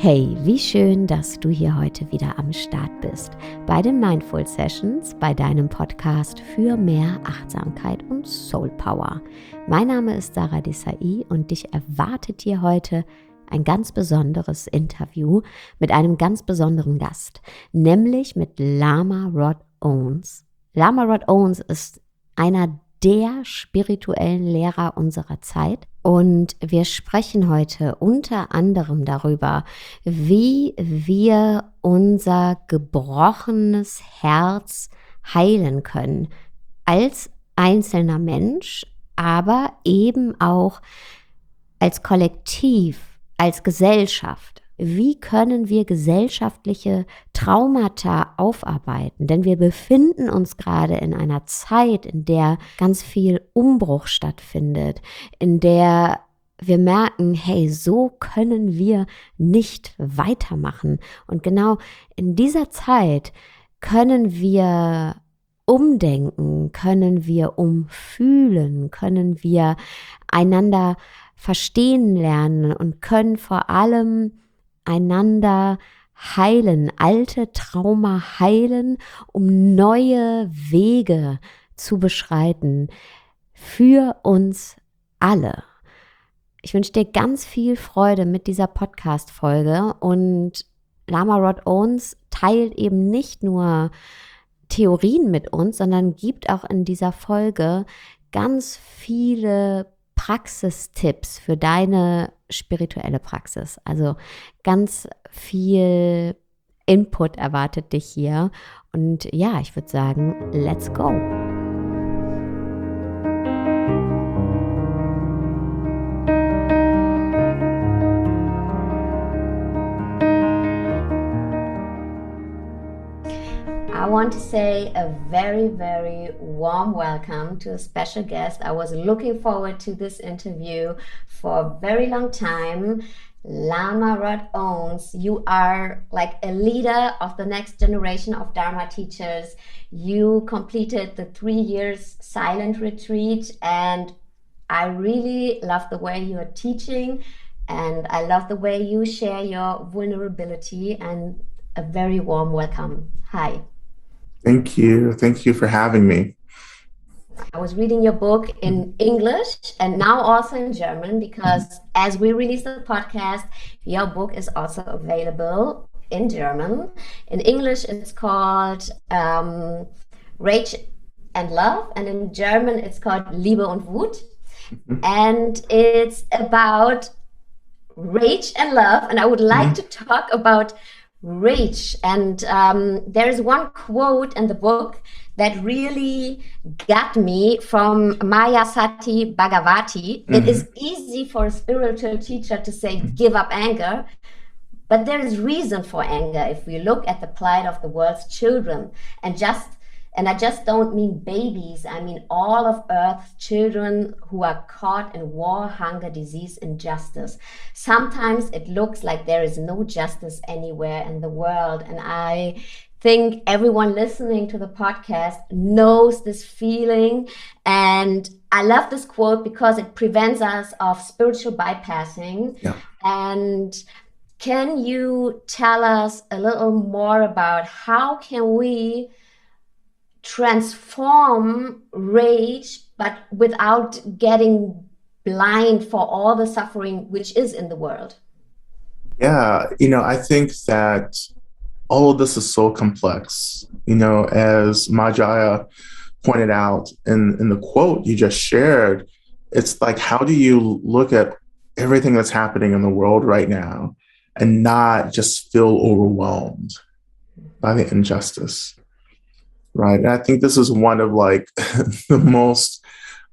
Hey, wie schön, dass du hier heute wieder am Start bist bei den Mindful Sessions, bei deinem Podcast für mehr Achtsamkeit und Soul Power. Mein Name ist Sarah Desai und dich erwartet hier heute ein ganz besonderes Interview mit einem ganz besonderen Gast, nämlich mit Lama Rod Owens. Lama Rod Owens ist einer der spirituellen Lehrer unserer Zeit. Und wir sprechen heute unter anderem darüber, wie wir unser gebrochenes Herz heilen können. Als einzelner Mensch, aber eben auch als Kollektiv, als Gesellschaft. Wie können wir gesellschaftliche Traumata aufarbeiten? Denn wir befinden uns gerade in einer Zeit, in der ganz viel Umbruch stattfindet, in der wir merken, hey, so können wir nicht weitermachen. Und genau in dieser Zeit können wir umdenken, können wir umfühlen, können wir einander verstehen lernen und können vor allem einander heilen, alte Trauma heilen, um neue Wege zu beschreiten für uns alle. Ich wünsche dir ganz viel Freude mit dieser Podcast-Folge und Lama Rod Owens teilt eben nicht nur Theorien mit uns, sondern gibt auch in dieser Folge ganz viele Praxistipps für deine spirituelle Praxis. Also ganz viel Input erwartet dich hier. Und ja, ich würde sagen, let's go. I want to say a very, very warm welcome to a special guest. I was looking forward to this interview for a very long time. Lama Rod Owens, you are like a leader of the next generation of Dharma teachers. You completed the 3 years silent retreat, and I really love the way you are teaching, and I love the way you share your vulnerability, and a very warm welcome. Hi. Thank you. Thank you for having me. I was reading your book in English and now also in German because as we release the podcast, your book is also available in German. In English, it's called Rage and Love, and in German, it's called Liebe und Wut. And it's about rage and love, and I would like to talk about rage. And there is one quote in the book that really got me from Mayasati Bhagavati. It is easy for a spiritual teacher to say, give up anger. But there is reason for anger if we look at the plight of the world's children. And I just don't mean babies. I mean all of Earth's children who are caught in war, hunger, disease, injustice. Sometimes it looks like there is no justice anywhere in the world. And I think everyone listening to the podcast knows this feeling. And I love this quote because it prevents us of spiritual bypassing. Yeah. And can you tell us a little more about how can we transform rage, but without getting blind for all the suffering which is in the world? Yeah, I think that all of this is so complex. As Majaya pointed out in the quote you just shared, it's like, how do you look at everything that's happening in the world right now and not just feel overwhelmed by the injustice? Right. And I think this is one of the most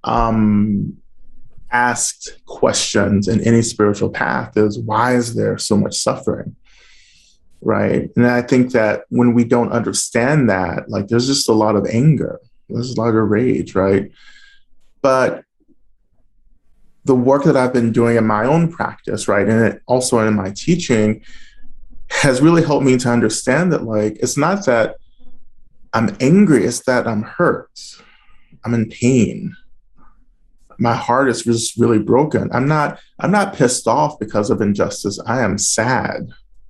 asked questions in any spiritual path is, why is there so much suffering? Right. And I think that when we don't understand that, there's just a lot of anger, there's a lot of rage. Right. But the work that I've been doing in my own practice, right, and also in my teaching has really helped me to understand that, it's not that I'm angry, it's that I'm hurt. I'm in pain. My heart is just really broken. I'm not pissed off because of injustice. I am sad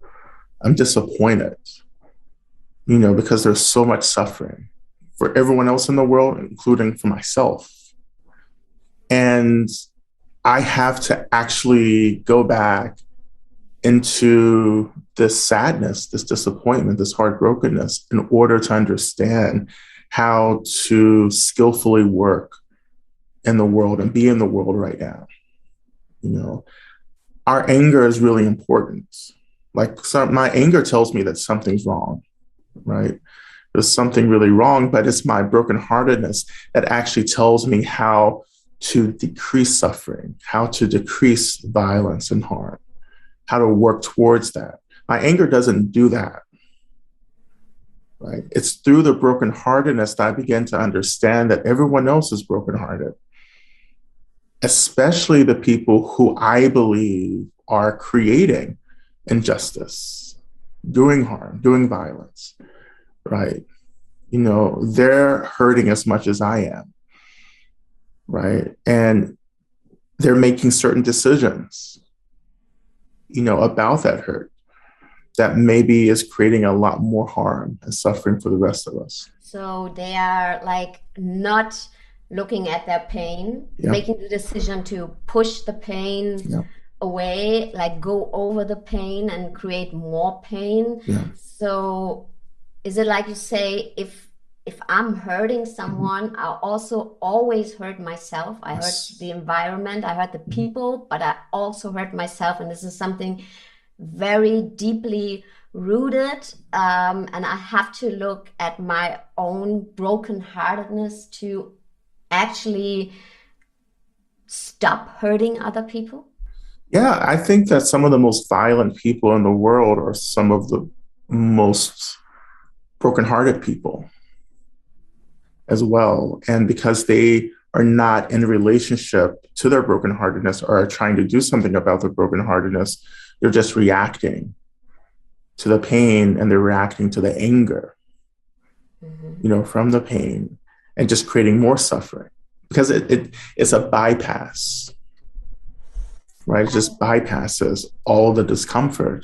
I'm disappointed, because there's so much suffering for everyone else in the world, including for myself. And I have to actually go back into this sadness, this disappointment, this heartbrokenness in order to understand how to skillfully work in the world and be in the world right now. Our anger is really important. My anger tells me that something's wrong, right? There's something really wrong, but it's my brokenheartedness that actually tells me how to decrease suffering, how to decrease violence and harm, how to work towards that. My anger doesn't do that, right? It's through the brokenheartedness that I begin to understand that everyone else is brokenhearted, especially the people who I believe are creating injustice, doing harm, doing violence, right? They're hurting as much as I am, right? And they're making certain decisions, about that hurt that maybe is creating a lot more harm and suffering for the rest of us. So they are like not looking at their pain, making the decision to push the pain away, like go over the pain and create more pain. So is it like you say, if I'm hurting someone, I also always hurt myself. I hurt the environment, I hurt the people, but I also hurt myself. And this is something very deeply rooted. And I have to look at my own brokenheartedness to actually stop hurting other people. Yeah, I think that some of the most violent people in the world are some of the most brokenhearted people as well. And because they are not in a relationship to their brokenheartedness or are trying to do something about their brokenheartedness, they're just reacting to the pain and they're reacting to the anger, from the pain and just creating more suffering because it's a bypass, right? It just bypasses all the discomfort.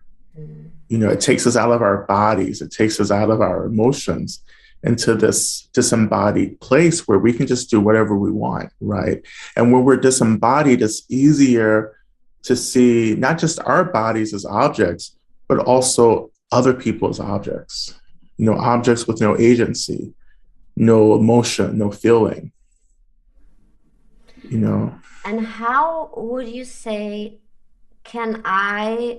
It takes us out of our bodies. It takes us out of our emotions into this disembodied place where we can just do whatever we want, right? And when we're disembodied, it's easier to see not just our bodies as objects, but also other people as objects, objects with no agency, no emotion, no feeling, And how would you say, can I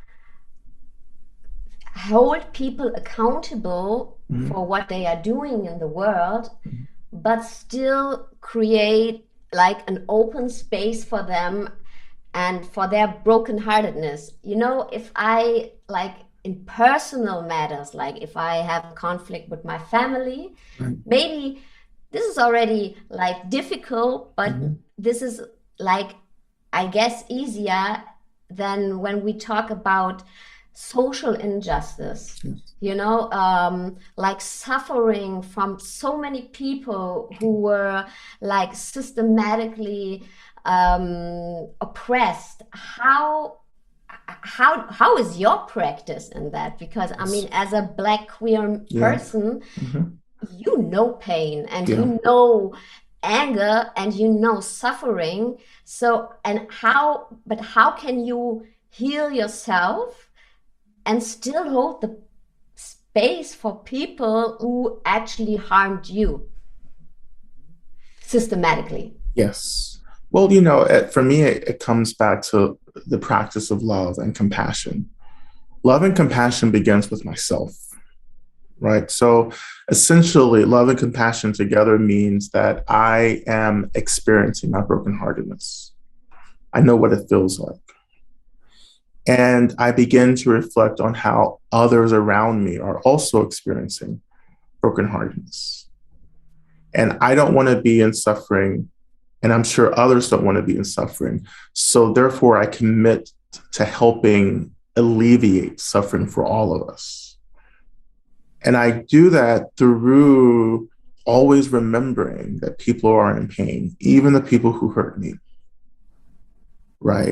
hold people accountable for what they are doing in the world, but still create like an open space for them and for their brokenheartedness? If I like in personal matters, like if I have a conflict with my family, maybe this is already like difficult, but this is like, I guess, easier than when we talk about social injustice, like suffering from so many people who were like systematically oppressed. How is your practice in that? Because I mean, as a Black queer person, pain and anger and suffering. So, how can you heal yourself and still hold the space for people who actually harmed you systematically? Yes. Well, for me, it comes back to the practice of love and compassion. Love and compassion begins with myself, right? So essentially, love and compassion together means that I am experiencing my brokenheartedness. I know what it feels like. And I begin to reflect on how others around me are also experiencing brokenheartedness. And I don't want to be in suffering, and I'm sure others don't want to be in suffering. So therefore, I commit to helping alleviate suffering for all of us. And I do that through always remembering that people are in pain, even the people who hurt me, right?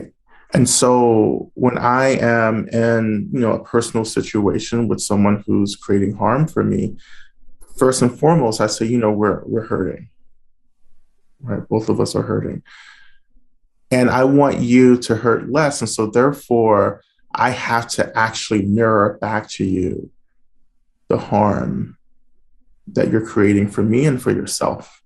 And so when I am in, a personal situation with someone who's creating harm for me, first and foremost, I say, we're hurting, right? Both of us are hurting. And I want you to hurt less. And so therefore, I have to actually mirror back to you the harm that you're creating for me and for yourself.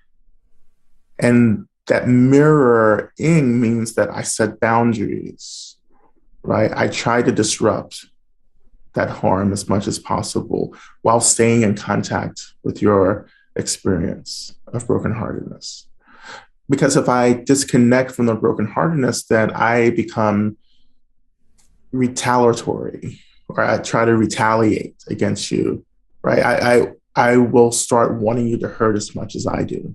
And that mirroring means that I set boundaries, right? I try to disrupt that harm as much as possible while staying in contact with your experience of brokenheartedness. Because if I disconnect from the brokenheartedness, then I become retaliatory, or I try to retaliate against you, right? I will start wanting you to hurt as much as I do.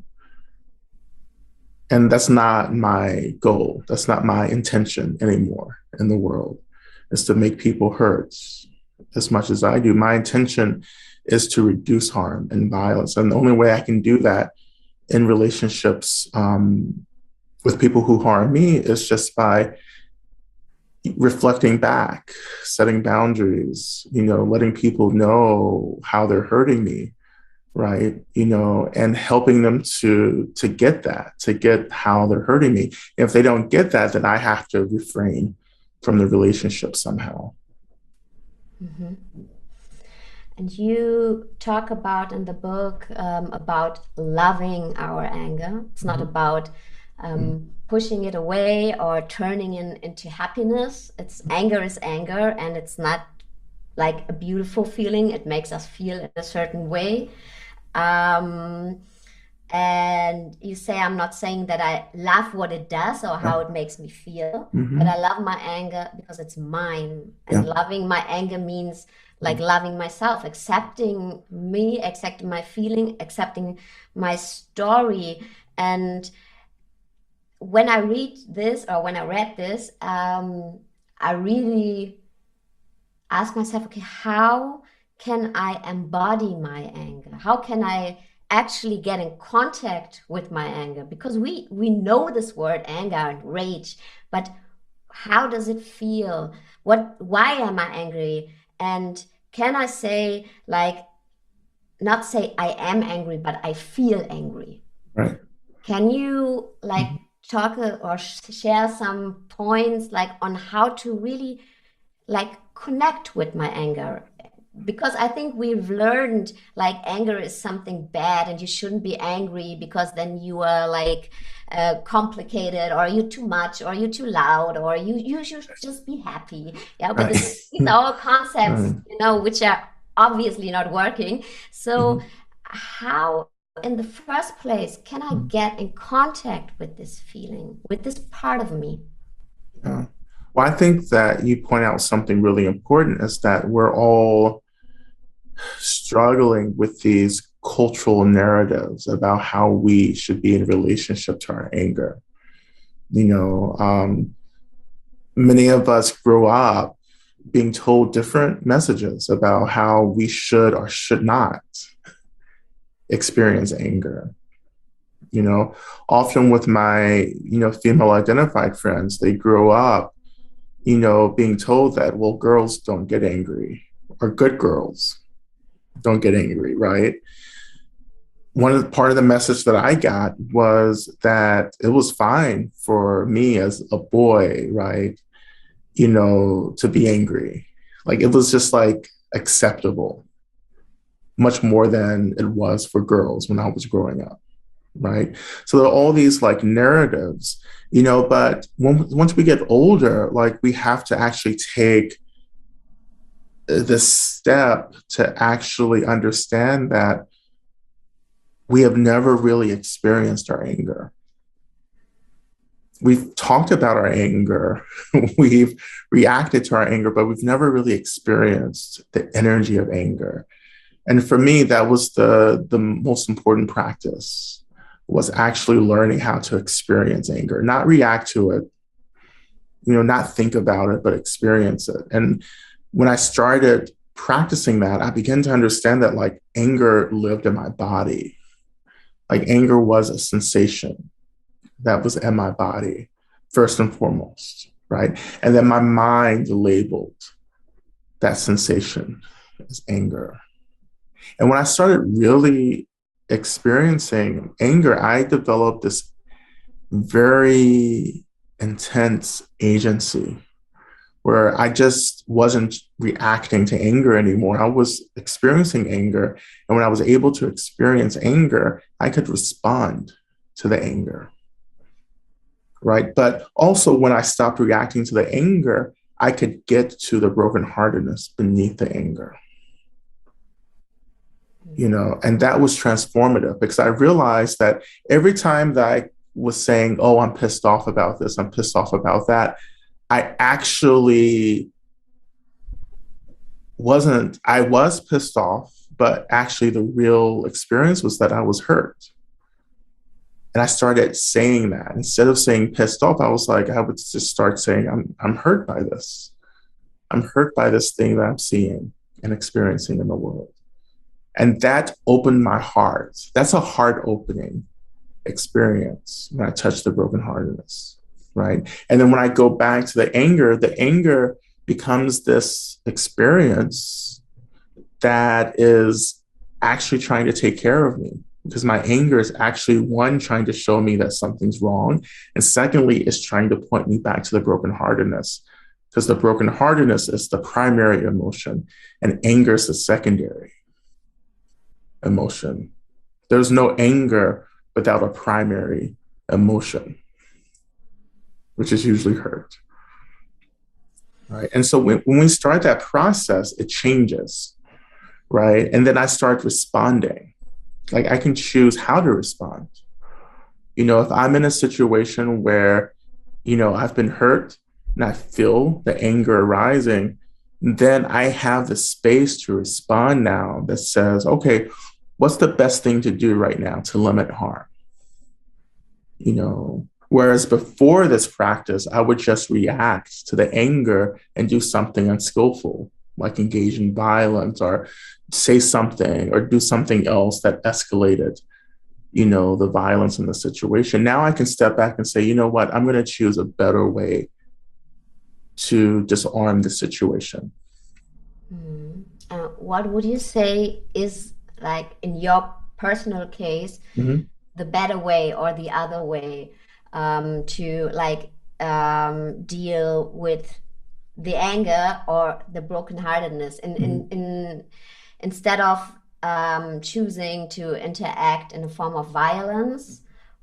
And that's not my goal. That's not my intention anymore in the world, is to make people hurt as much as I do. My intention is to reduce harm and violence. And the only way I can do that in relationships with people who harm me is just by reflecting back, setting boundaries, letting people know how they're hurting me, right? And helping them to get how they're hurting me. If they don't get that, then I have to refrain from the relationship somehow. Mm-hmm. And you talk about in the book about loving our anger. It's not about pushing it away or turning into happiness. Anger is anger, and it's not like a beautiful feeling. It makes us feel in a certain way. And you say, I'm not saying that I love what it does or how it makes me feel, but I love my anger because it's mine. And loving my anger means like loving myself, accepting me, accepting my feeling, accepting my story. And when I read this, or when I read this, I really ask myself, okay, how can I embody my anger? How can I actually get in contact with my anger? Because we know this word anger and rage, but how does it feel? Why am I angry? And can I say, like, not say I am angry, but I feel angry? Right. Can you like talk or share some points like on how to really like connect with my anger? Because I think we've learned like anger is something bad and you shouldn't be angry because then you are like complicated, or you're too much, or you're too loud, or you should just be happy. Yeah, but these are all concepts, which are obviously not working. So how in the first place can I get in contact with this feeling, with this part of me? Yeah. Well, I think that you point out something really important, is that we're all struggling with these cultural narratives about how we should be in relationship to our anger. Many of us grow up being told different messages about how we should or should not experience anger. Often with my, female identified friends, they grow up, being told that, well, girls don't get angry, or good girls don't get angry, right? Part of the message that I got was that it was fine for me as a boy, right? To be angry. Like it was just like acceptable, much more than it was for girls when I was growing up, right? So there are all these like narratives, but once we get older, like we have to actually take the step to actually understand that we have never really experienced our anger. We've talked about our anger, we've reacted to our anger, but we've never really experienced the energy of anger. And for me, that was the most important practice, was actually learning how to experience anger, not react to it, not think about it, but experience it. And when I started practicing that, I began to understand that like anger lived in my body. Like anger was a sensation that was in my body, first and foremost, right? And then my mind labeled that sensation as anger. And when I started really experiencing anger, I developed this very intense agency where I just wasn't reacting to anger anymore. I was experiencing anger. And when I was able to experience anger, I could respond to the anger, right? But also when I stopped reacting to the anger, I could get to the brokenheartedness beneath the anger. And that was transformative because I realized that every time that I was saying, oh, I'm pissed off about this, I'm pissed off about that, I was pissed off, but actually the real experience was that I was hurt. And I started saying that instead of saying pissed off, I would just start saying, I'm hurt by this. I'm hurt by this thing that I'm seeing and experiencing in the world. And that opened my heart. That's a heart opening experience when I touch the brokenheartedness, right? And then when I go back to the anger becomes this experience that is actually trying to take care of me, because my anger is actually, one, trying to show me that something's wrong, and secondly, is trying to point me back to the brokenheartedness, because the brokenheartedness is the primary emotion and anger is the secondary emotion. There's no anger without a primary emotion, which is usually hurt. Right. And so when we start that process, it changes. Right. And then I start responding. Like I can choose how to respond. If I'm in a situation where, I've been hurt and I feel the anger arising, then I have the space to respond now that says, okay, what's the best thing to do right now to limit harm? Whereas before this practice, I would just react to the anger and do something unskillful, like engage in violence or say something or do something else that escalated, the violence in the situation. Now I can step back and say, you know what, I'm going to choose a better way to disarm the situation. What would you say is, like, in your personal case, the better way or the other way to deal with the anger or the brokenheartedness instead of choosing to interact in a form of violence?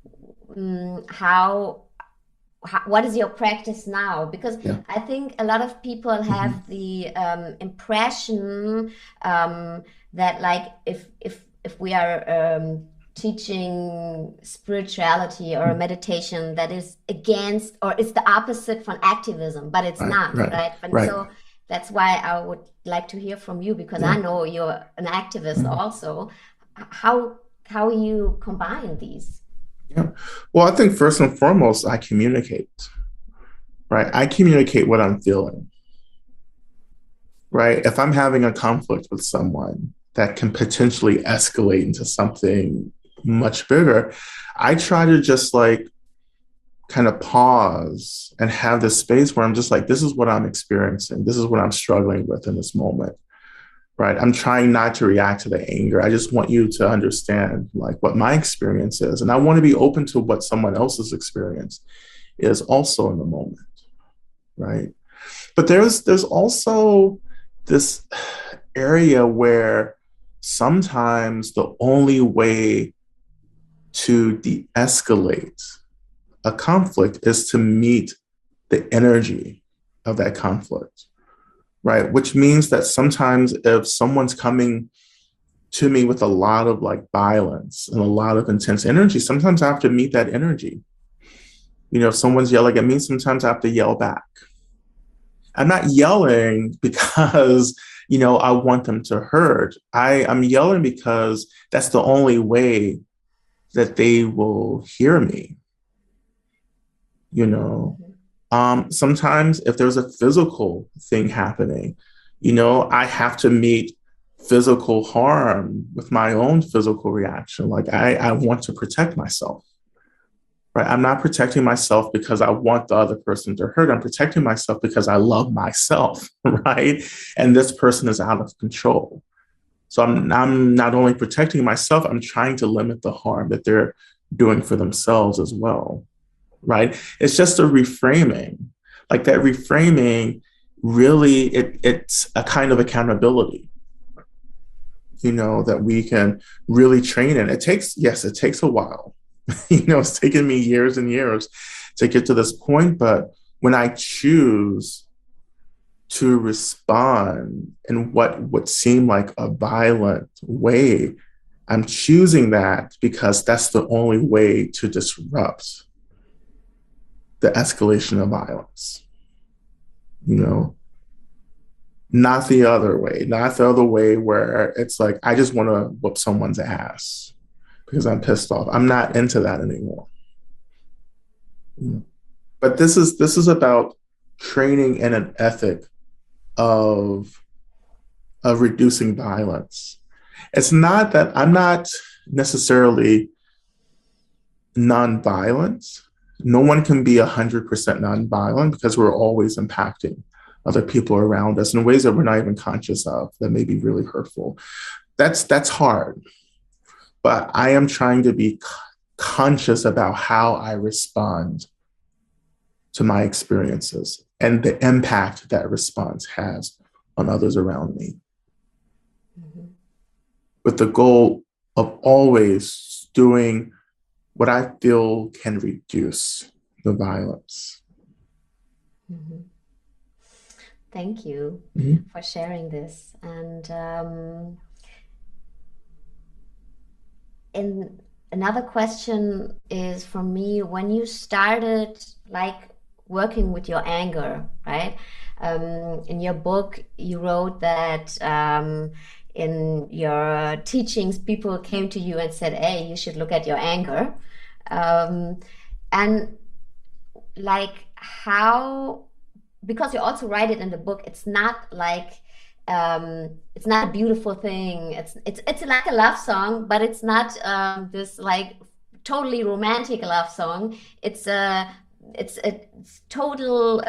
What is your practice now? Because I think a lot of people have the impression that, like, if we are teaching spirituality or meditation, that is against or it's the opposite from activism, but it's not, right? So that's why I would like to hear from you, because I know you're an activist also. How you combine these? Yeah. Well, I think first and foremost, I communicate, right? I communicate what I'm feeling, right? If I'm having a conflict with someone that can potentially escalate into something much bigger, I try to just kind of pause and have this space where I'm just like, this is what I'm experiencing. This is what I'm struggling with in this moment, right? I'm trying not to react to the anger. I just want you to understand what my experience is. And I want to be open to what someone else's experience is also in the moment, right? But there's also this area where sometimes the only way to de-escalate a conflict is to meet the energy of that conflict, right? Which means that sometimes if someone's coming to me with a lot of violence and a lot of intense energy, sometimes I have to meet that energy. If someone's yelling at me, sometimes I have to yell back. I'm not yelling because, I want them to hurt. I'm yelling because that's the only way that they will hear me. Sometimes if there's a physical thing happening, I have to meet physical harm with my own physical reaction. I want to protect myself, right? I'm not protecting myself because I want the other person to hurt. I'm protecting myself because I love myself, right? And this person is out of control. So I'm not only protecting myself, I'm trying to limit the harm that they're doing for themselves as well, right? It's just a reframing. Like that reframing really, it's a kind of accountability, that we can really train in. It takes a while. It's taken me years and years to get to this point, but when I choose to respond in what would seem like a violent way, I'm choosing that because that's the only way to disrupt the escalation of violence, not the other way where it's like, I just want to whoop someone's ass because I'm pissed off. I'm not into that anymore. But this is about training in an ethic of reducing violence. It's not that I'm not necessarily nonviolent. No one can be 100% nonviolent because we're always impacting other people around us in ways that we're not even conscious of that may be really hurtful. That's hard. But I am trying to be conscious about how I respond to my experiences and the impact that response has on others around me. Mm-hmm. With the goal of always doing what I feel can reduce the violence. Mm-hmm. Thank you for sharing this. And another question is for me, when you started working with your anger, right? In your book, you wrote that in your teachings, people came to you and said, hey, you should look at your anger. And how, because you also write it in the book, it's not it's not a beautiful thing. It's like a love song, but it's not this totally romantic love song. It's a total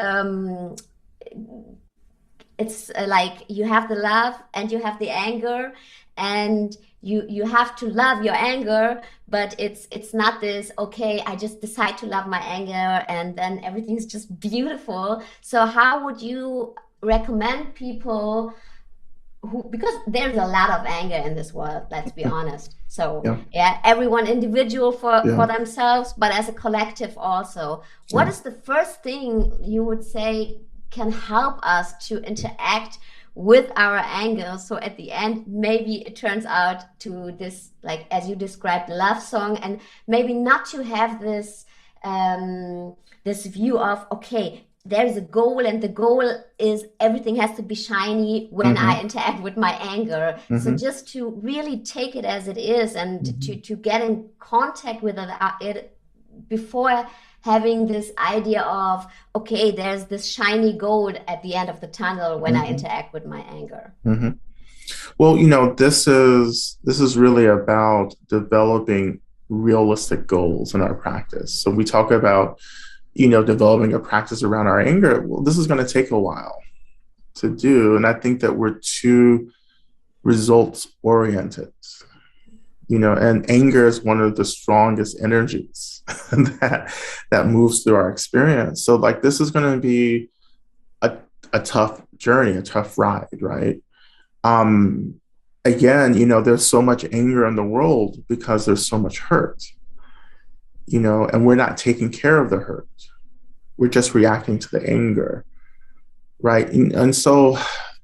it's you have the love and you have the anger, and you have to love your anger, but it's not this, okay, I just decide to love my anger and then everything's just beautiful. So how would you recommend people because there's a lot of anger in this world, let's be honest. So everyone individual for themselves, but as a collective also. What is the first thing you would say can help us to interact with our anger, so at the end maybe it turns out to this, as you described, love song, and maybe not to have this this view of, okay, there's a goal, and the goal is everything has to be shiny when I interact with my anger. So just to really take it as it is, and to get in contact with it before having this idea of, okay, there's this shiny gold at the end of the tunnel when I interact with my anger. Well, this is really about developing realistic goals in our practice. So we talk about, developing a practice around our anger. Well, this is going to take a while to do. And I think that we're too results oriented, and anger is one of the strongest energies that moves through our experience. So this is going to be a tough journey, a tough ride, right? Again, there's so much anger in the world because there's so much hurt, and we're not taking care of the hurt. We're just reacting to the anger, right? And so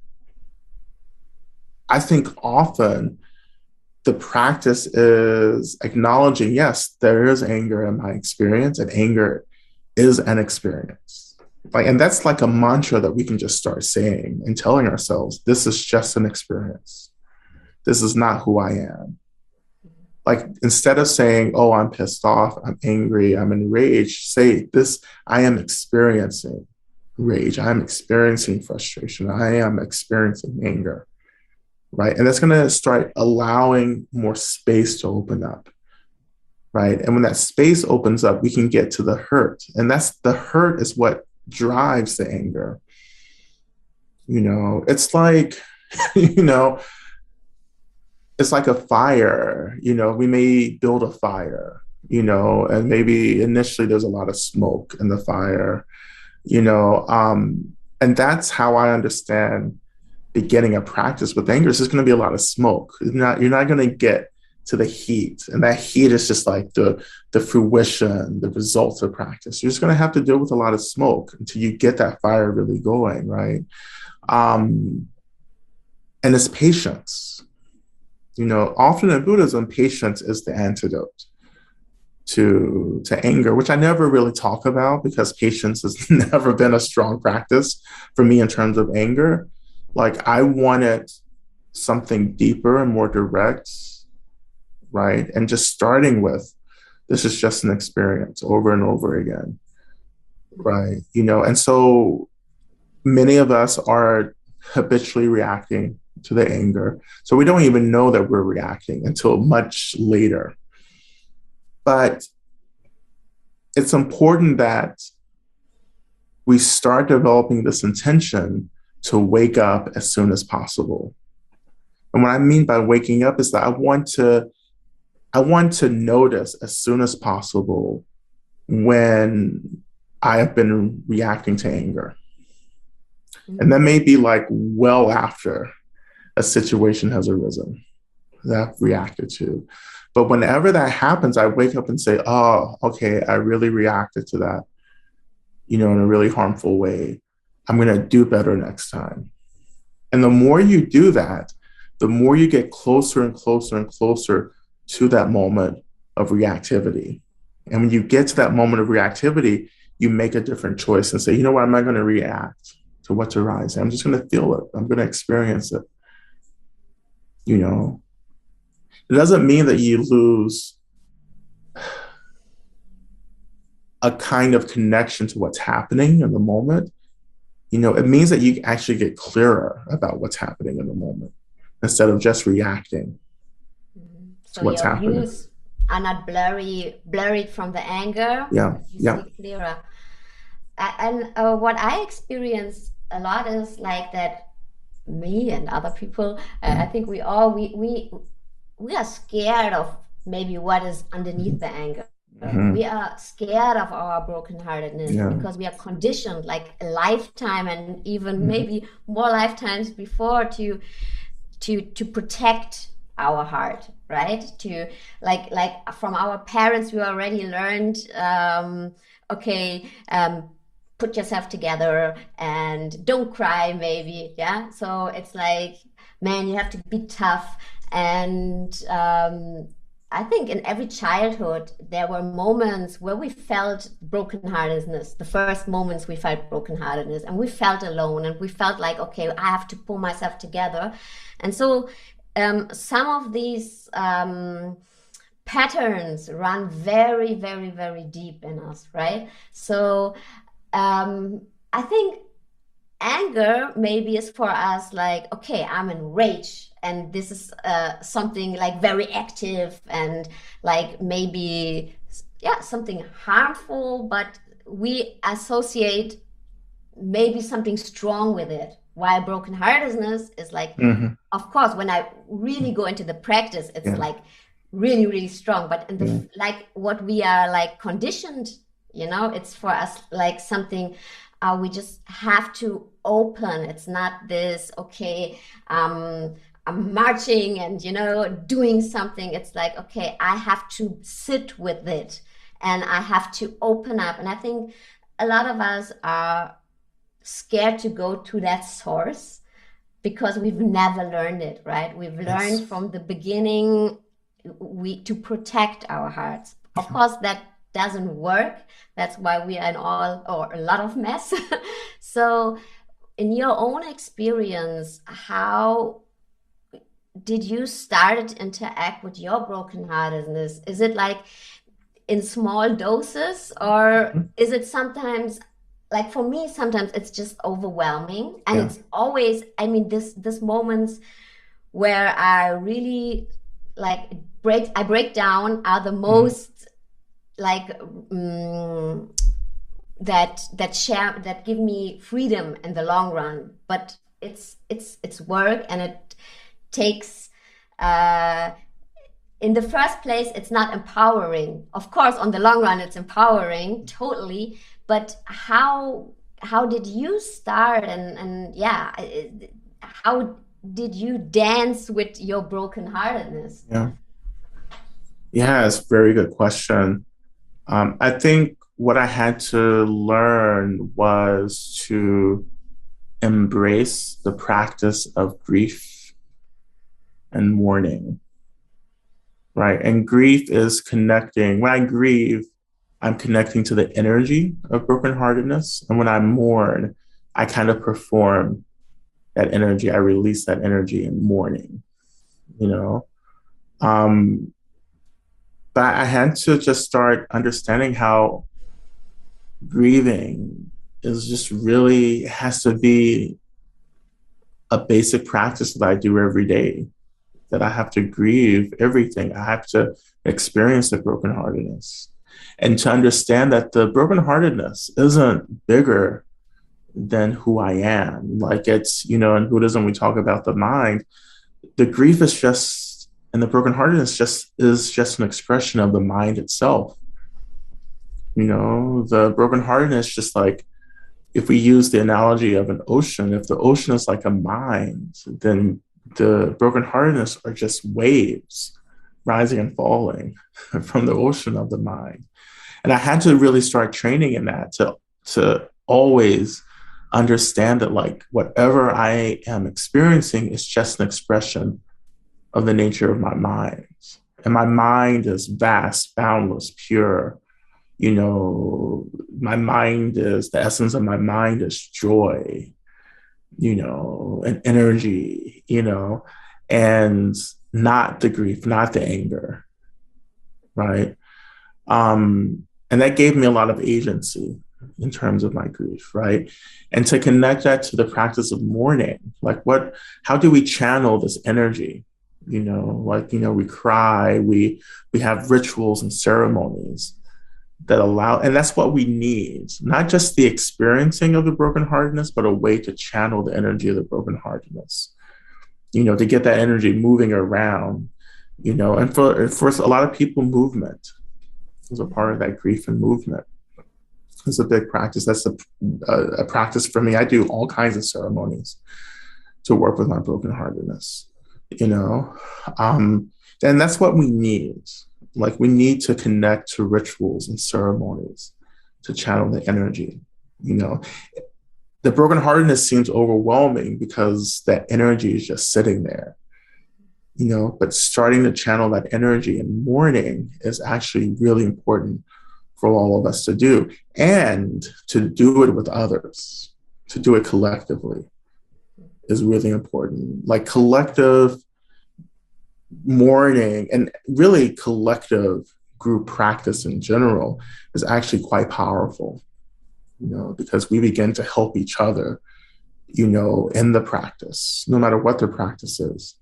I think often the practice is acknowledging, yes, there is anger in my experience, and anger is an experience. And that's like a mantra that we can just start saying and telling ourselves, this is just an experience. This is not who I am. Instead of saying, oh, I'm pissed off, I'm angry, I'm enraged, say this, I am experiencing rage, I'm experiencing frustration, I am experiencing anger, right? And that's going to start allowing more space to open up. right? And when that space opens up, we can get to the hurt. And that's the hurt is what drives the anger. It's like, you know, it's like a fire. We may build a fire, and maybe initially there's a lot of smoke in the fire, and that's how I understand beginning a practice with anger. It's just going to be a lot of smoke. You're not going to get to the heat, and that heat is just like the fruition, the results of practice. You're just going to have to deal with a lot of smoke until you get that fire really going, right? And it's patience. Often in Buddhism, patience is the antidote to anger, which I never really talk about because patience has never been a strong practice for me in terms of anger. Like I wanted something deeper and more direct, right? And just starting with, this is just an experience over and over again, right? And so many of us are habitually reacting to the anger. So we don't even know that we're reacting until much later. But it's important that we start developing this intention to wake up as soon as possible. And what I mean by waking up is that I want to notice as soon as possible when I have been reacting to anger. And that may be like well after a situation has arisen that I've reacted to. But whenever that happens, I wake up and say, oh, okay, I really reacted to that, in a really harmful way. I'm going to do better next time. And the more you do that, the more you get closer and closer and closer to that moment of reactivity. And when you get to that moment of reactivity, you make a different choice and say, you know what, I'm not going to react to what's arising. I'm just going to feel it. I'm going to experience it. It doesn't mean that you lose a kind of connection to what's happening in the moment. It means that you actually get clearer about what's happening in the moment instead of just reacting so to what's your happening. Views are not blurred from the anger. Yeah. You see clearer. And what I experience a lot is like that. Me and other people, I think we are scared of maybe what is underneath the anger. We are scared of our brokenheartedness because we are conditioned like a lifetime and even maybe more lifetimes before to protect our heart, right? To like from our parents, we already learned, put yourself together and don't cry, maybe. Yeah. So it's like, man, you have to be tough. And I think in every childhood, there were moments where we felt brokenheartedness, the first moments we felt brokenheartedness, and we felt alone and we felt like, okay, I have to pull myself together. And so some of these patterns run very, very, very deep in us, right? So I think anger maybe is for us like, okay, I'm in rage and this is something like very active and like maybe something harmful, but we associate maybe something strong with it. While brokenheartedness is like, of course, when I really go into the practice, it's like really, really strong. But in the like what we are like conditioned, it's for us like something we just have to open. It's not this, okay, I'm marching and, doing something. It's like, okay, I have to sit with it and I have to open up. And I think a lot of us are scared to go to that source because we've never learned it, right? We've learned from the beginning to protect our hearts. Of course, that doesn't work. That's why we are in a lot of mess. So in your own experience, how did you start to interact with your brokenheartedness? Is it like in small doses, or is it sometimes like, for me, sometimes it's just overwhelming, and it's always, this moments where I really like I break down are the most like that give me freedom in the long run, but it's work, and it takes in the first place, it's not empowering. Of course, on the long run, it's empowering, totally. But how did you start, and yeah, how did you dance with your brokenheartedness? Yeah, it's a very good question. I think what I had to learn was to embrace the practice of grief and mourning, right? And grief is connecting. When I grieve, I'm connecting to the energy of brokenheartedness. And when I mourn, I kind of perform that energy. I release that energy in mourning, you know? But I had to just start understanding how grieving is just really has to be a basic practice that I do every day, that I have to grieve everything. I have to experience the brokenheartedness and to understand that the brokenheartedness isn't bigger than who I am. Like it's, in Buddhism, we talk about the mind. The grief is just, and the brokenheartedness is just an expression of the mind itself. The brokenheartedness, just like if we use the analogy of an ocean, if the ocean is like a mind, then the brokenheartedness are just waves rising and falling from the ocean of the mind. And I had to really start training in that to always understand that like whatever I am experiencing is just an expression of the nature of my mind. And my mind is vast, boundless, pure. My mind is, the essence of my mind is joy, and energy, and not the grief, not the anger, right? And that gave me a lot of agency in terms of my grief, right? And to connect that to the practice of mourning, like how do we channel this energy? We cry, we have rituals and ceremonies that allow, and that's what we need, not just the experiencing of the brokenheartedness, but a way to channel the energy of the brokenheartedness, to get that energy moving around, and for a lot of people, movement is a part of that grief, and movement is a big practice. That's a practice for me. I do all kinds of ceremonies to work with my brokenheartedness, and that's what we need. Like we need to connect to rituals and ceremonies to channel the energy. The brokenheartedness seems overwhelming because that energy is just sitting there, but starting to channel that energy in mourning is actually really important for all of us to do, and to do it with others, to do it collectively is really important. Like collective mourning and really collective group practice in general is actually quite powerful, because we begin to help each other, in the practice, no matter what the practice is,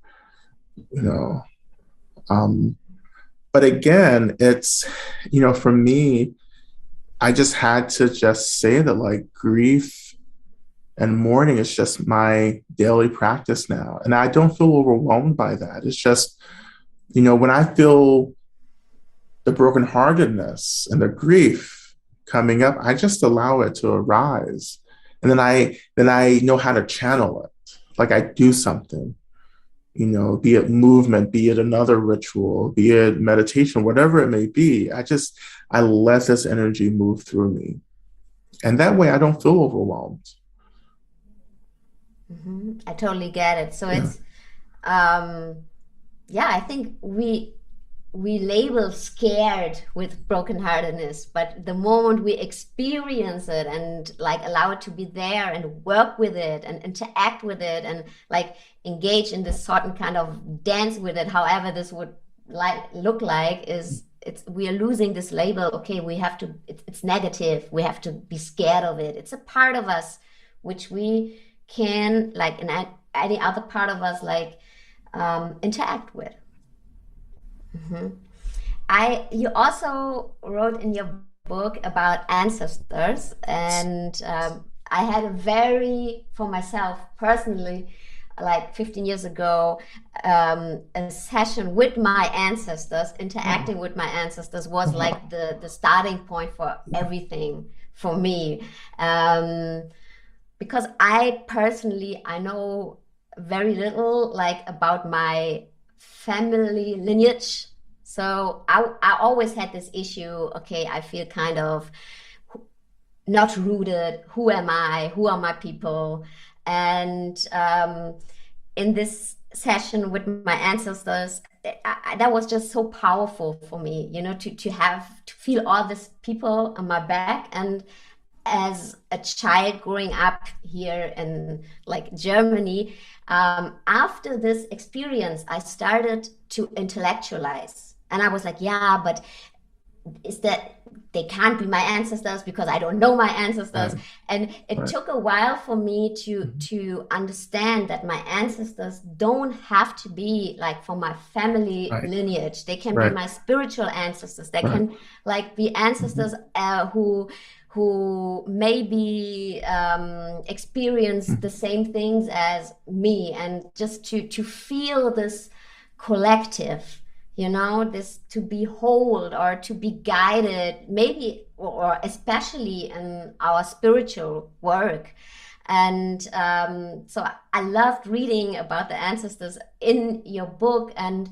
But again, it's, for me, I just had to just say that like grief and mourning is just my daily practice now. And I don't feel overwhelmed by that. It's just, when I feel the brokenheartedness and the grief coming up, I just allow it to arise. And then I know how to channel it. Like I do something, be it movement, be it another ritual, be it meditation, whatever it may be. I let this energy move through me. And that way I don't feel overwhelmed. Mm-hmm. I totally get it. So it's, I think we label scared with brokenheartedness, but the moment we experience it and like allow it to be there and work with it and interact with it and like engage in this certain kind of dance with it, however this would look like, we are losing this label. Okay, we have to, it's negative. We have to be scared of it. It's a part of us which we can, like in any other part of us, like interact with. Mm-hmm. you also wrote in your book about ancestors, and I had for myself personally, like 15 years ago, a session with my ancestors. Interacting with my ancestors was like the starting point for everything for me. Because I know very little like about my family lineage. So I always had this issue. Okay, I feel kind of not rooted. Who am I? Who are my people? And in this session with my ancestors, that was just so powerful for me, to feel all these people on my back. And as a child growing up here in like Germany, after this experience, I started to intellectualize. And I was like, yeah, but is that they can't be my ancestors because I don't know my ancestors. Right. And it Right. took a while for me to understand that my ancestors don't have to be like from my family Right. lineage. They can be Right. my spiritual ancestors. They Right. can like be ancestors who maybe experience the same things as me, and just to feel this collective, this to be whole or to be guided, maybe or especially in our spiritual work. And so I loved reading about the ancestors in your book, and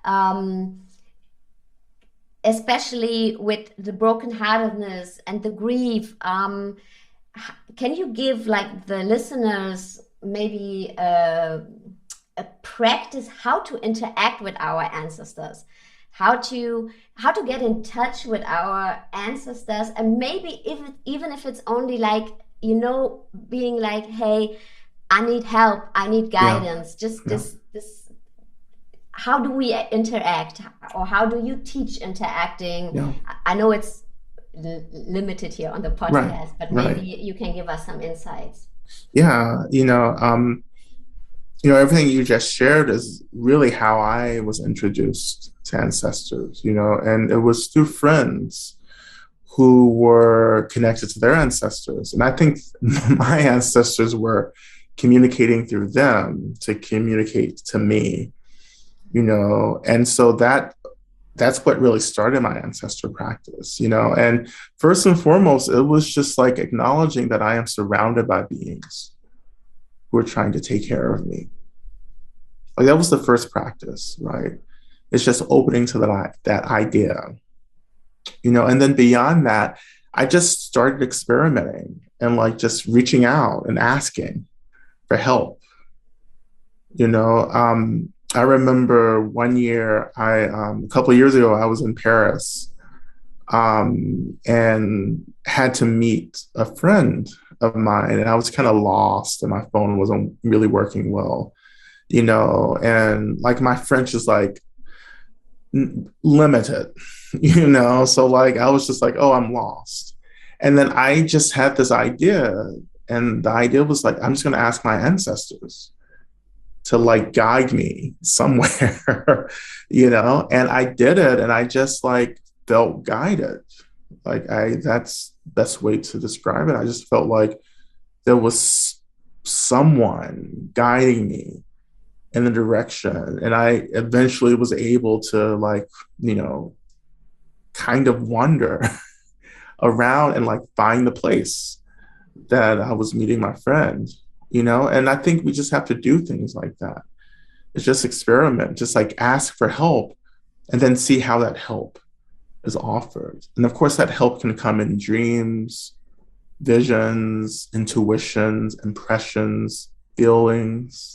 especially with the brokenheartedness and the grief. Can you give like the listeners maybe a practice how to interact with our ancestors, how to get in touch with our ancestors, and maybe even if it's only like being like, hey, I need help, I need guidance, just this how do we interact, or how do you teach interacting? I know it's limited here on the podcast, but maybe you can give us some insights. Everything you just shared is really how I was introduced to ancestors, and it was through friends who were connected to their ancestors. And I think my ancestors were communicating through them to communicate to me, and so that's what really started my ancestor practice, and first and foremost, it was just like acknowledging that I am surrounded by beings who are trying to take care of me. Like that was the first practice, right? It's just opening to that idea, and then beyond that, I just started experimenting and like just reaching out and asking for help. I remember one year, a couple of years ago, I was in Paris and had to meet a friend of mine, and I was kind of lost and my phone wasn't really working well, and like my French is like limited, so like I was just like, oh, I'm lost. And then I just had this idea, and the idea was like, I'm just going to ask my ancestors to like guide me somewhere, and I did it, and I just like felt guided. Like that's the best way to describe it. I just felt like there was someone guiding me in the direction, and I eventually was able to like, kind of wander around and like find the place that I was meeting my friend, and I think we just have to do things like that. It's just experiment, just like ask for help and then see how that help is offered. And of course, that help can come in dreams, visions, intuitions, impressions, feelings.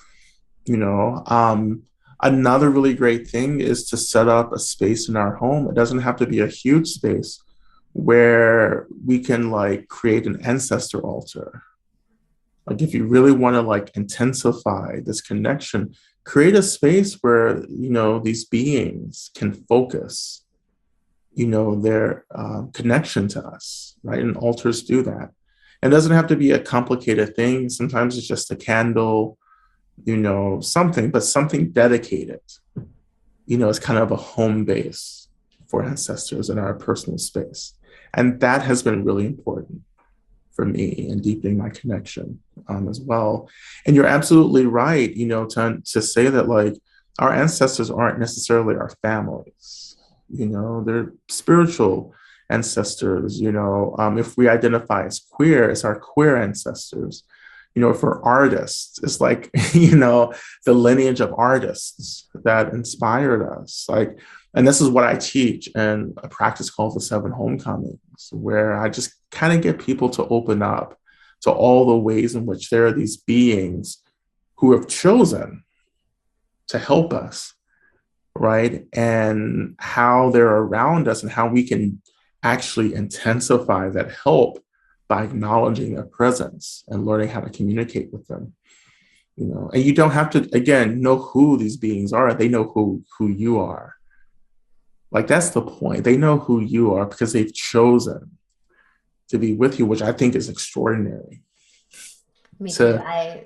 Another really great thing is to set up a space in our home. It doesn't have to be a huge space, where we can like create an ancestor altar. Like if you really want to like intensify this connection, create a space where, these beings can focus, their connection to us, right? And altars do that. It doesn't have to be a complicated thing. Sometimes it's just a candle, something, but something dedicated, it's kind of a home base for ancestors in our personal space. And that has been really important for me in deepening my connection as well. And you're absolutely right, to say that like our ancestors aren't necessarily our families, they're spiritual ancestors, if we identify as queer, it's our queer ancestors. If we're artists, it's like, the lineage of artists that inspired us. Like, and this is what I teach in a practice called the Seven Homecomings, where I just kind of get people to open up to all the ways in which there are these beings who have chosen to help us, right? And how they're around us and how we can actually intensify that help by acknowledging their presence and learning how to communicate with them. And you don't have to, again, know who these beings are. They know who you are. Like, that's the point. They know who you are because they've chosen to be with you, which I think is extraordinary. Me too. I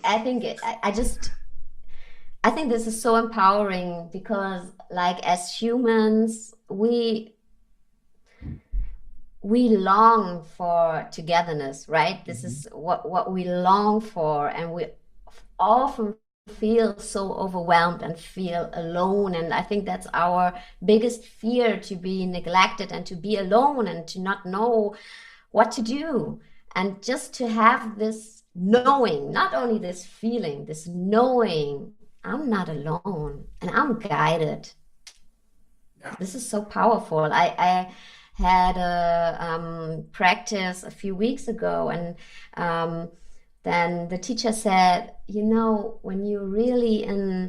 think this is so empowering because, like, as humans, we long for togetherness, right? This is what we long for, and we often feel so overwhelmed and feel alone. And I think that's our biggest fear, to be neglected and to be alone and to not know what to do. And just to have this knowing, not only this feeling, this knowing, I'm not alone and I'm guided. Yeah. This is so powerful. I had a practice a few weeks ago, and then the teacher said, when you really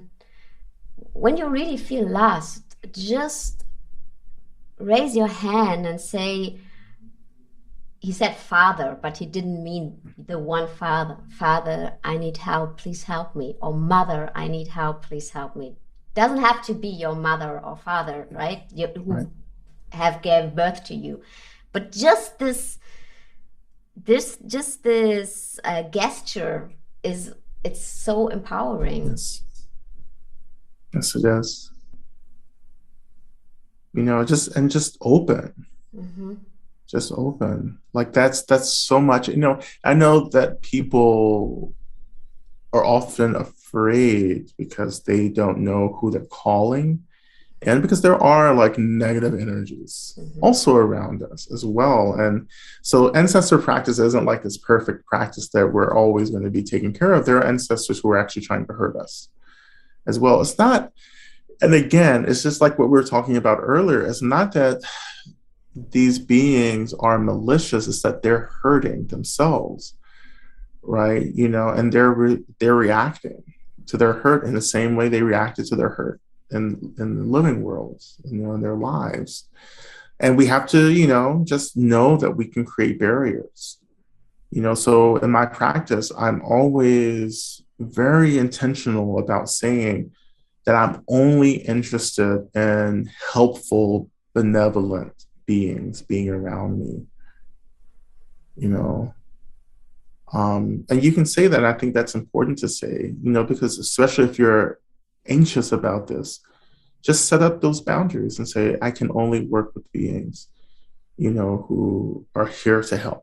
feel lost, just raise your hand and say, he said father, but he didn't mean the one father. Father, I need help, please help me. Or mother, I need help, please help me. Doesn't have to be your mother or father, right? Who have gave birth to you. But just this gesture it's so empowering. Yes, it is. Just open. Mm-hmm. Just open. Like, that's so much. I know that people are often afraid because they don't know who they're calling, and because there are like negative energies also around us as well. And so ancestor practice isn't like this perfect practice that we're always going to be taking care of. There are ancestors who are actually trying to hurt us as well. It's not, and again, it's just like what we were talking about earlier. It's not that these beings are malicious, it's that they're hurting themselves, right? And they're reacting to their hurt in the same way they reacted to their hurt in the living world, in their lives. And we have to, just know that we can create barriers. So in my practice, I'm always very intentional about saying that I'm only interested in helpful, benevolent beings being around me, and you can say that. I think that's important to say, because especially if you're anxious about this, just set up those boundaries and say, I can only work with beings, who are here to help.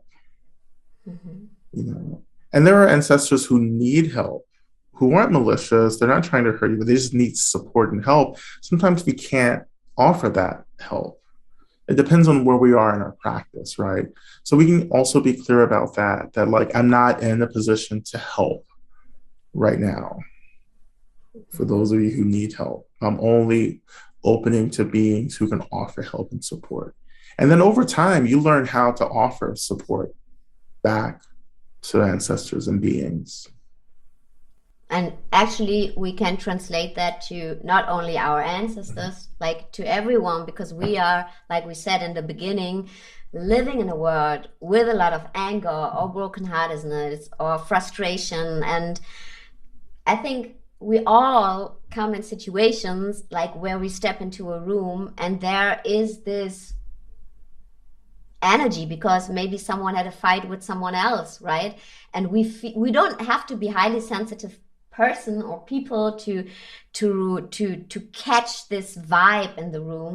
And there are ancestors who need help, who aren't malicious. They're not trying to hurt you, but they just need support and help. Sometimes we can't offer that help. It depends on where we are in our practice, right? So we can also be clear about that like, I'm not in a position to help right now. For those of you who need help, I'm only opening to beings who can offer help and support. And then over time, you learn how to offer support back to ancestors and beings. And actually, we can translate that to not only our ancestors, like to everyone, because we are, like we said in the beginning, living in a world with a lot of anger or brokenheartedness or frustration. And I think we all come in situations like where we step into a room and there is this energy because maybe someone had a fight with someone else, right? And we don't have to be highly sensitive person or people to catch this vibe in the room.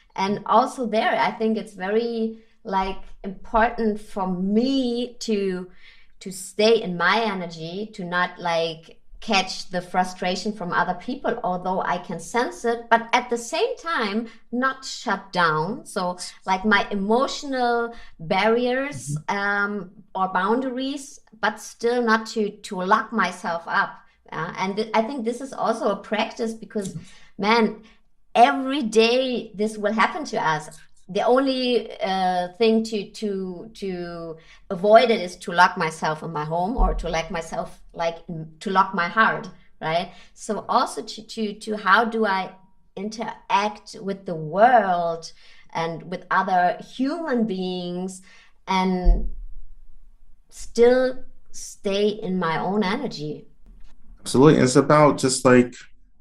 And also there, I think it's very like important for me to stay in my energy, to not like catch the frustration from other people, although I can sense it, but at the same time not shut down. So like my emotional barriers or boundaries, but still not to lock myself up. I think this is also a practice because, man, every day this will happen to us. The only thing to avoid it is to lock myself in my home, or to lock myself, like to lock my heart, right? So also to how do I interact with the world and with other human beings and still stay in my own energy. Absolutely. It's about just like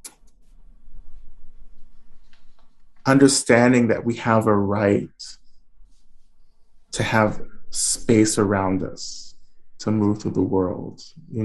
understanding that we have a right to have space around us to move through the world.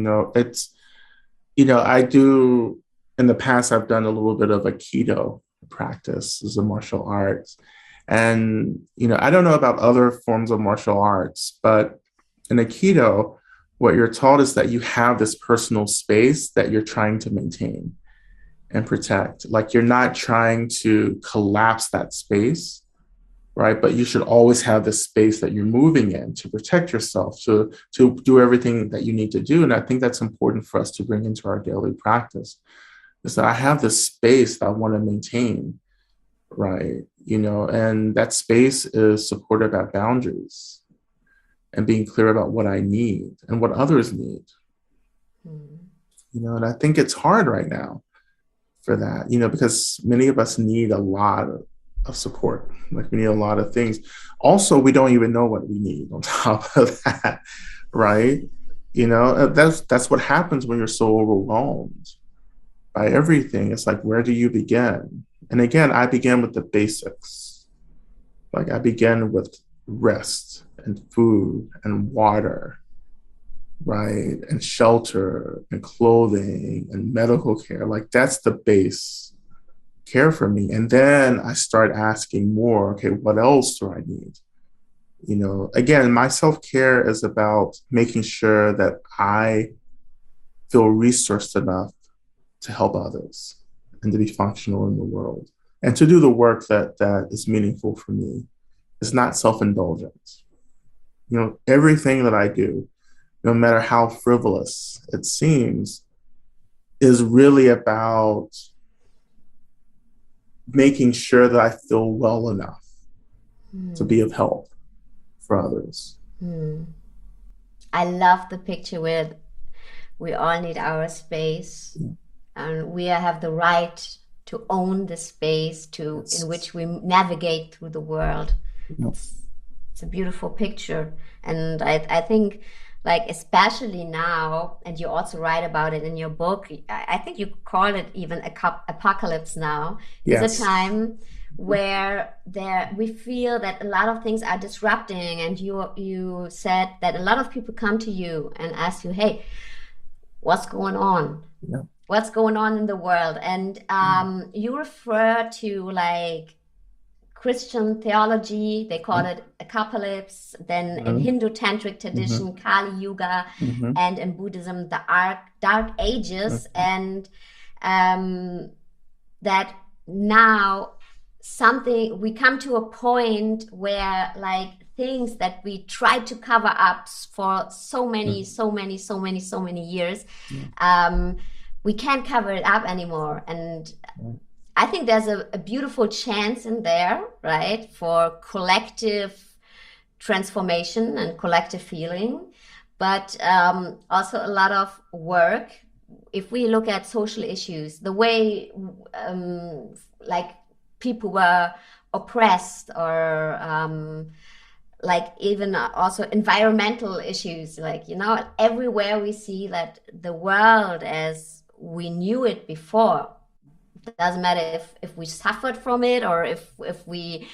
I do, in the past, I've done a little bit of Aikido practice as a martial arts. And, I don't know about other forms of martial arts, but in Aikido, what you're taught is that you have this personal space that you're trying to maintain and protect. Like, you're not trying to collapse that space, right? But you should always have this space that you're moving in to protect yourself, to do everything that you need to do. And I think that's important for us to bring into our daily practice, is that I have this space that I want to maintain, right? And that space is supported by boundaries and being clear about what I need and what others need. And I think it's hard right now for that, because many of us need a lot of support. Like, we need a lot of things. Also, we don't even know what we need on top of that, right? That's what happens when you're so overwhelmed by everything. It's like, where do you begin? And again, I begin with the basics. Like, I begin with rest and food and water, right? And shelter and clothing and medical care. Like, that's the base care for me. And then I start asking more, okay, what else do I need? Again, my self-care is about making sure that I feel resourced enough to help others and to be functional in the world and to do the work that is meaningful for me. It's not self-indulgence. Everything that I do, no matter how frivolous it seems, is really about making sure that I feel well enough to be of help for others. I love the picture where we all need our space, and we have the right to own the space in which we navigate through the world. Yes. It's a beautiful picture. And I think, like, especially now, and you also write about it in your book, I think you call it even apocalypse now. Yes. It's a time where we feel that a lot of things are disrupting, and you said that a lot of people come to you and ask you, hey, what's going on? Yeah. What's going on in the world? And you refer to, like, Christian theology, they call it apocalypse, then in Hindu tantric tradition, Kali Yuga, and in Buddhism, the dark ages, and that now we come to a point where, like, things that we tried to cover up for so many years, we can't cover it up anymore. And I think there's a beautiful chance in there, right, for collective transformation and collective healing, but also a lot of work. If we look at social issues, the way like people were oppressed, or like even also environmental issues, like, everywhere we see that the world as we knew it before. It doesn't matter if we suffered from it, or if we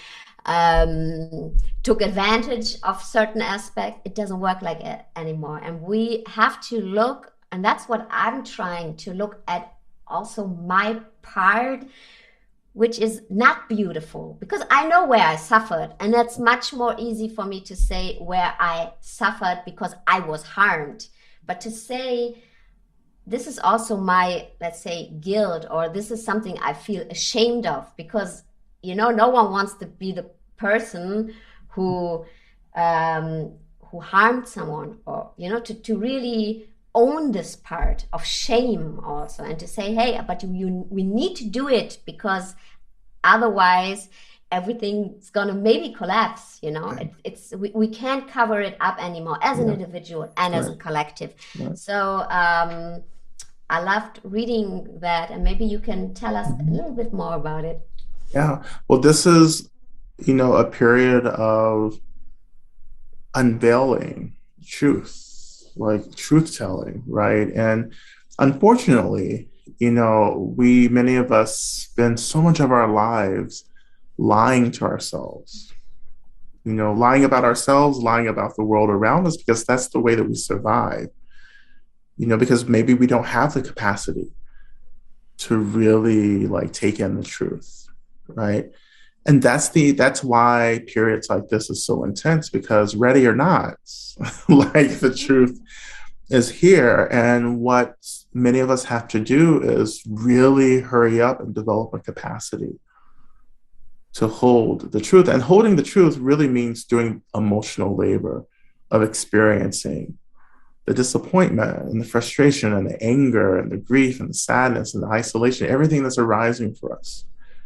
took advantage of certain aspects. It doesn't work like it anymore. And we have to look, and that's what I'm trying to look at, also my part which is not beautiful, because I know where I suffered, and that's much more easy for me to say where I suffered because I was harmed. But to say this is also my, let's say, guilt, or this is something I feel ashamed of, because no one wants to be the person who harmed someone, or to really own this part of shame also, and to say, hey, but we need to do it, because otherwise everything's gonna maybe collapse. We can't cover it up anymore as an individual and as a collective. So I loved reading that, and maybe you can tell us a little bit more about it. Yeah, well, this is a period of unveiling truth, like truth telling, right? And unfortunately, many of us spend so much of our lives lying to ourselves, lying about ourselves, lying about the world around us, because that's the way that we survive, because maybe we don't have the capacity to really like take in the truth, right? And that's why periods like this is so intense, because ready or not, like the truth is here. And what many of us have to do is really hurry up and develop a capacity to hold the truth. And holding the truth really means doing emotional labor of experiencing the disappointment and the frustration and the anger and the grief and the sadness and the isolation, everything that's arising for us.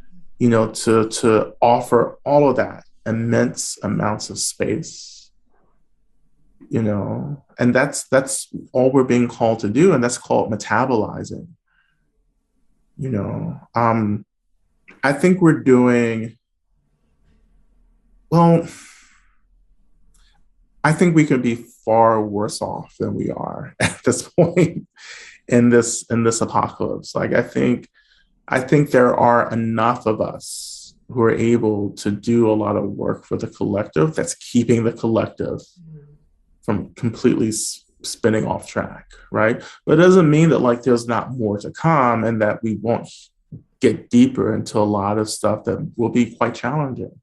To offer all of that immense amounts of space, and that's all we're being called to do, and that's called metabolizing. I think we're doing well. I think we could be far worse off than we are at this point in this apocalypse. Like, I think there are enough of us who are able to do a lot of work for the collective that's keeping the collective from completely spinning off track, right? But it doesn't mean that like there's not more to come, and that we won't get deeper into a lot of stuff that will be quite challenging,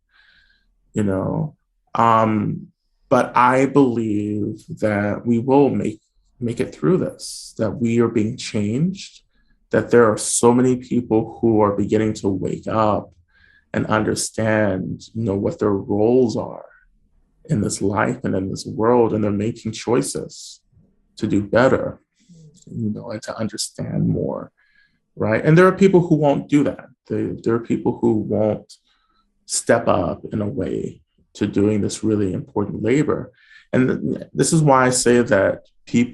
But I believe that we will make it through this, that we are being changed, that there are so many people who are beginning to wake up and understand, what their roles are in this life and in this world, and they're making choices to do better, and to understand more, right? And there are people who won't do that. There are people who won't step up in a way to doing this really important labor. And this is why I say that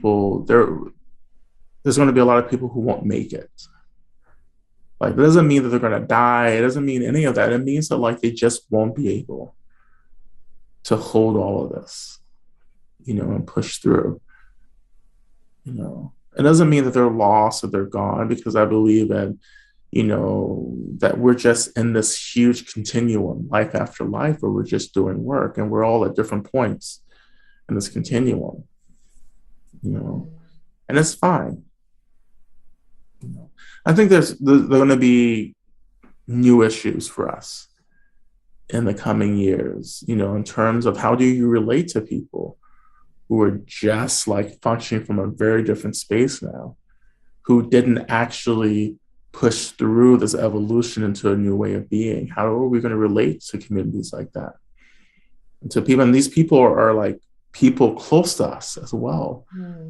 there's going to be a lot of people who won't make it. Like, it doesn't mean that they're going to die. It doesn't mean any of that. It means that like they just won't be able to hold all of this, and push through. It doesn't mean that they're lost or they're gone, because I believe in, that we're just in this huge continuum, life after life, where we're just doing work, and we're all at different points in this continuum, and it's fine. I think there's going to be new issues for us in the coming years, in terms of how do you relate to people who are just like functioning from a very different space now, who didn't actually push through this evolution into a new way of being. How are we going to relate to communities like that? And to people, and these people are like people close to us as well.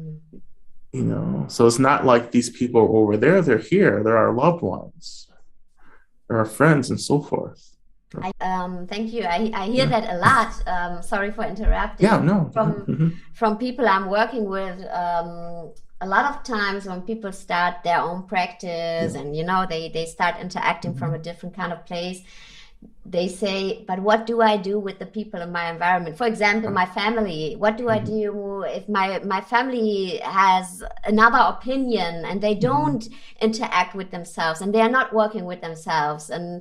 So it's not like these people are over there, they're here, they're our loved ones, they're our friends, and so forth. Thank you. I hear that a lot. Sorry for interrupting. Yeah, no. From people I'm working with, a lot of times when people start their own practice, and they start interacting from a different kind of place, they say, but what do I do with the people in my environment? For example, my family. What do I do if my family has another opinion and they don't interact with themselves, and they are not working with themselves? And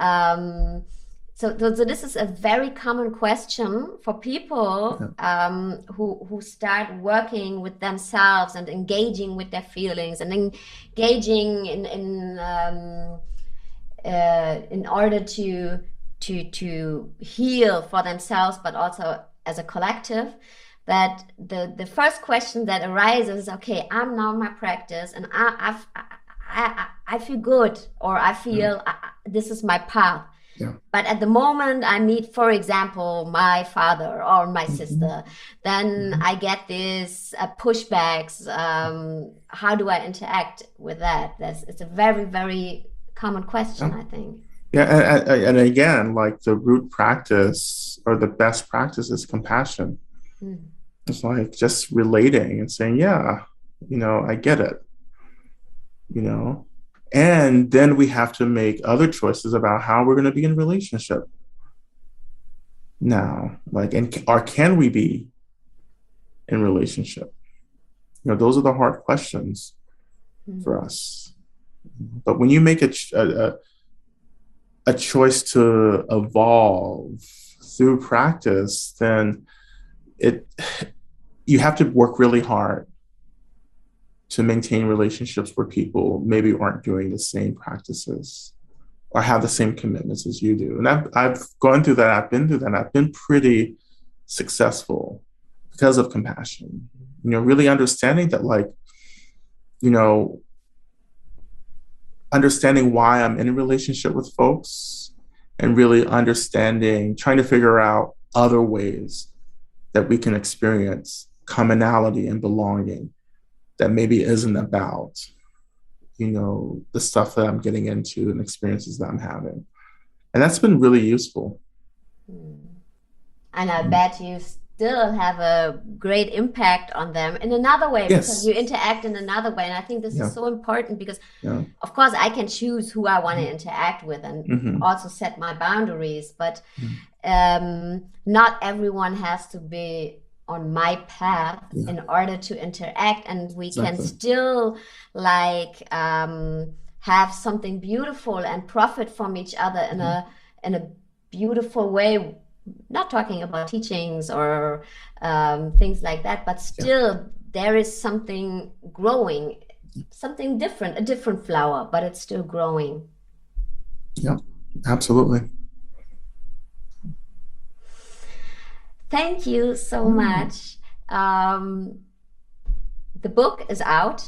so this is a very common question for people who start working with themselves and engaging with their feelings and engaging in in order to heal for themselves, but also as a collective, that the first question that arises is, okay, I'm now in my practice and I feel good, or I feel this is my path. Yeah. But at the moment I meet, for example, my father or my sister, then I get these pushbacks. How do I interact with that? It's a very, very common question, I think. Yeah, and again, like the root practice or the best practice is compassion. It's like just relating and saying, yeah, I get it, and then we have to make other choices about how we're going to be in relationship now, or can we be in relationship? Those are the hard questions for us. But when you make a choice to evolve through practice, then you have to work really hard to maintain relationships where people maybe aren't doing the same practices or have the same commitments as you do. And I've gone through that. I've been through that. I've been pretty successful because of compassion. Really understanding that, understanding why I'm in a relationship with folks, and really trying to figure out other ways that we can experience commonality and belonging that maybe isn't about, the stuff that I'm getting into and experiences that I'm having. And that's been really useful. And I bet you still have a great impact on them in another way, because you interact in another way. And I think this is so important, because of course I can choose who I want to interact with and also set my boundaries, but not everyone has to be on my path in order to interact, and we can still have something beautiful and profit from each other in a beautiful way. Not talking about teachings or things like that, but still there is something growing, something different, a different flower, but it's still growing. Yeah, absolutely. Thank you so much. The book is out.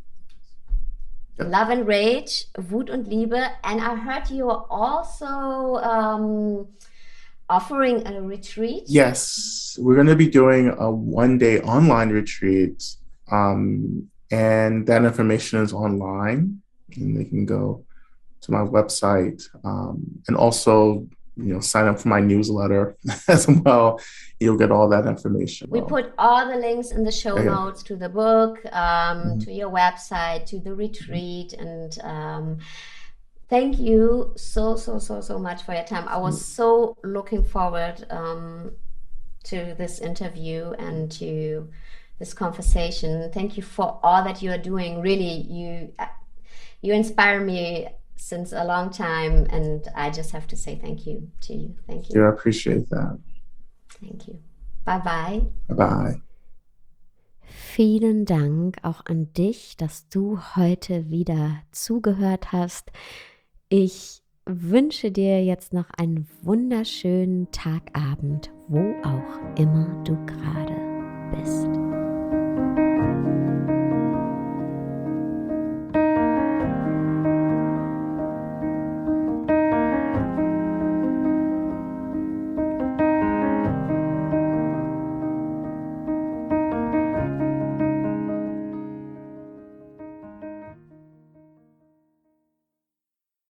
Love and Rage, Wut und Liebe. And I heard you are also offering a retreat. Yes, we're going to be doing a one-day online retreat. And that information is online. And they can go to my website and also sign up for my newsletter as well. You'll get all that information. We put all the links in the show notes to the book, to your website, to the retreat. And thank you so much for your time. I was so looking forward to this interview and to this conversation. Thank you for all that you are doing. Really, you inspire me since a long time, and I just have to say thank you to you. Thank you. Yeah, I appreciate that. Thank you. Bye-bye. Bye-bye. Vielen Dank auch an dich, dass du heute wieder zugehört hast. Ich wünsche dir jetzt noch einen wunderschönen Tagabend, wo auch immer du gerade